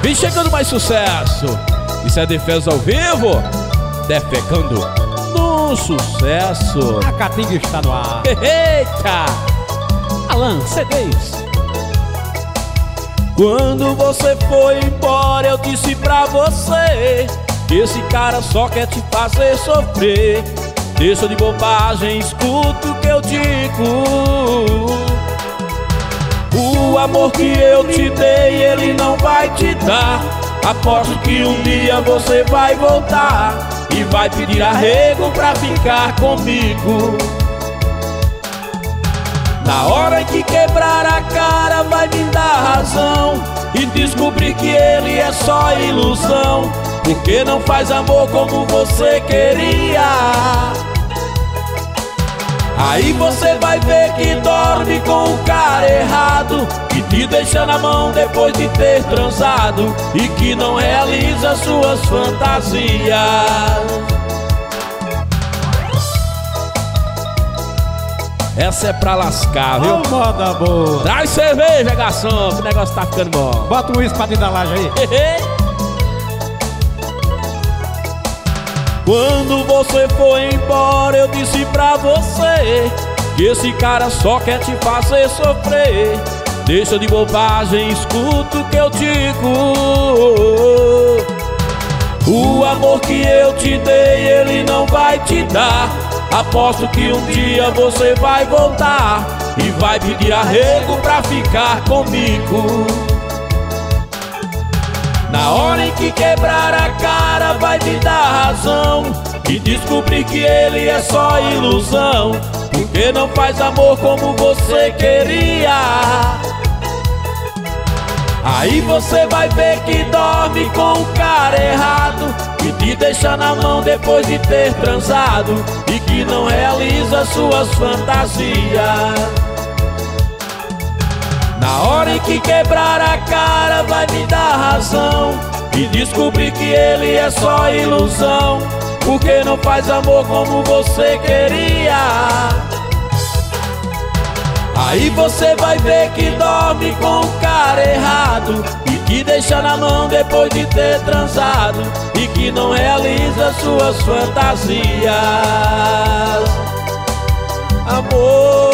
Vem chegando mais sucesso. Isso é Defesa ao vivo, defecando no sucesso. A Caatinga está no ar. Eita! Alan CDs. Quando você foi embora, eu disse pra você que esse cara só quer te fazer sofrer. Deixa de bobagem, escuta o que eu digo. O amor que eu te dei, ele não vai te dar. Aposto que um dia você vai voltar e vai pedir arrego pra ficar comigo. Na hora em que quebrar a cara, vai me dar razão e descobrir que ele é só ilusão, porque não faz amor como você queria. Aí você vai ver que dorme com o cara errado, que te deixa na mão depois de ter transado e que não realiza suas fantasias. Essa é pra lascar, viu? Oh, moda boa. Traz cerveja, garçom, que o negócio tá ficando bom. Bota um uísque pra dentro da laje aí. Quando você foi embora, eu disse pra você que esse cara só quer te fazer sofrer. Deixa de bobagem, escuta o que eu digo. O amor que eu te dei, ele não vai te dar. Aposto que um dia você vai voltar e vai pedir arrego pra ficar comigo. Na hora em que quebrar a cara, vai me dar razão e descobrir que ele é só ilusão, porque não faz amor como você queria. Aí você vai ver que dorme com o cara errado, que te deixa na mão depois de ter transado e que não realiza suas fantasias. Na hora em que quebrar a cara, vai me dar razão e descobrir que ele é só ilusão, porque não faz amor como você queria. Aí você vai ver que dorme com o cara errado e te deixa na mão depois de ter transado e que não realiza suas fantasias. Amor,